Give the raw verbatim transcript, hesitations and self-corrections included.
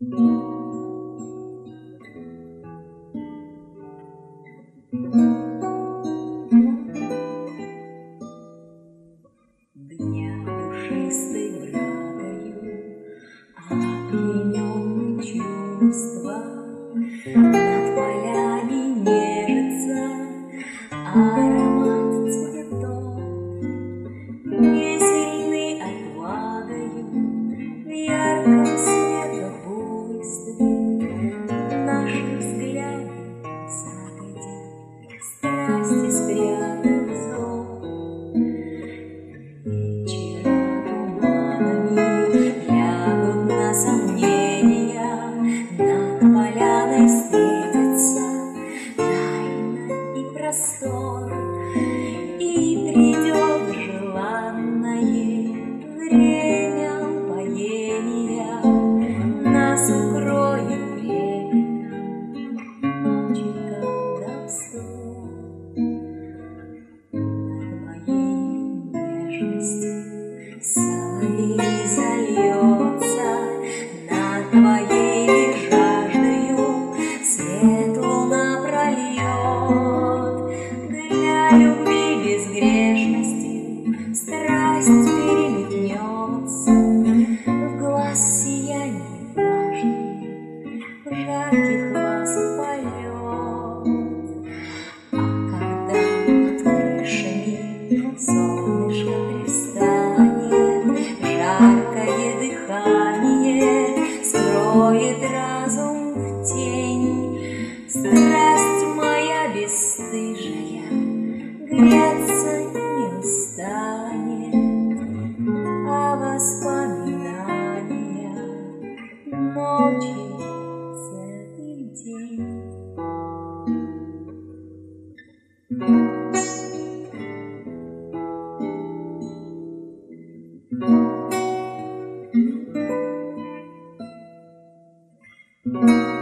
Дня душистой брагою опьяненный чувства над полями нежится аромат цветов, весельный отвагою в ярком светобуйстве наши взгляды загодят, страсти спрятав зов. Вечера туманами лягут на сомнения, над поляной встретятся тайна и простор, и придет желанное время упоения, нас укроет трепетом ночи колдовство. Над моей нежностью соловей зальется, над твоей жаждою свет луна прольет. Для любви безгрешности страсть переметнется, в глаз сияние влажное, в жарких глаз полет. А когда над крышами солнышко пристанет, жаркое дыхание скроет разум в тень, страсть моя бесстыжая греться не устанет, а воспоминания ночи целый день. Thank you.